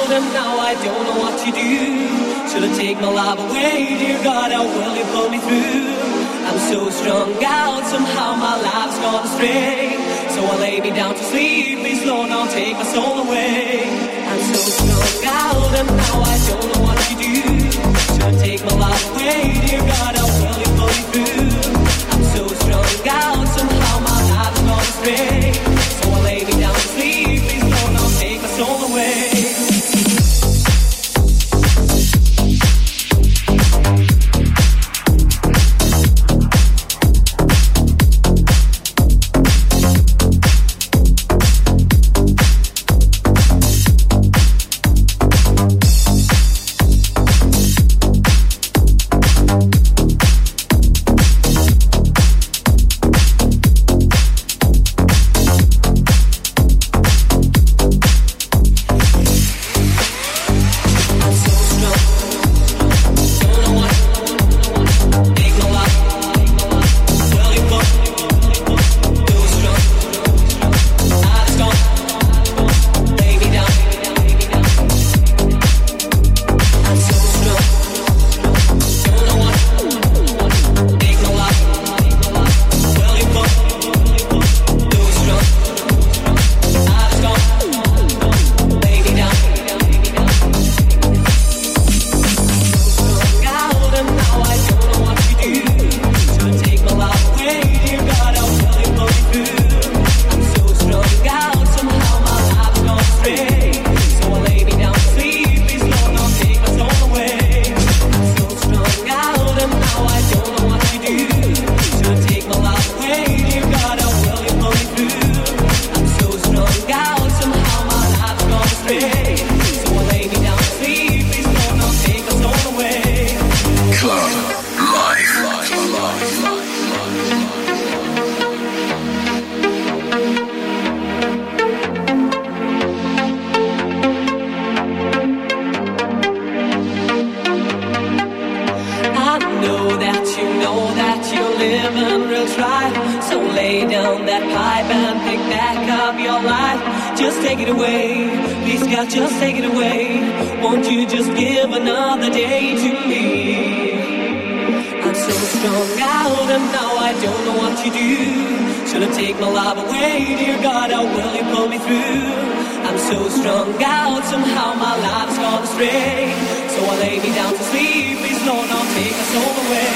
out and now I don't know what to do. Should I take my life away? Dear God, how will you pull me through? I'm so strung out, somehow my life's gone astray. So I lay me down to sleep, please Lord, now take my soul away. I'm so strung out and now I don't know what to do. Should I take my life away? Dear God, how will you pull me through? I'm so strung out, somehow my life's gone astray. So I lay me down to sleep, please Lord, now take my soul away.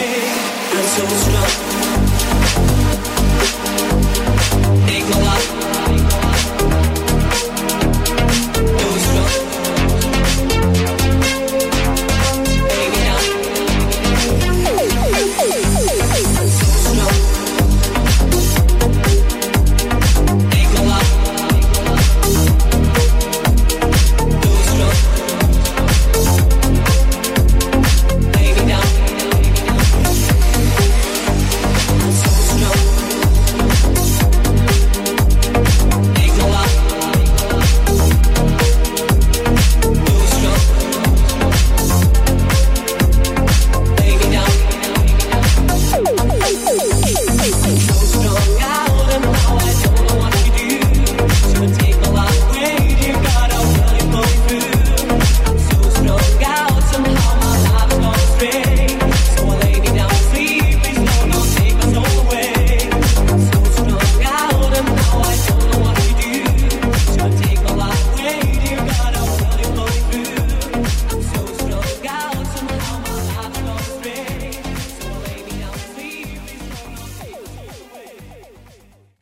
Take my life.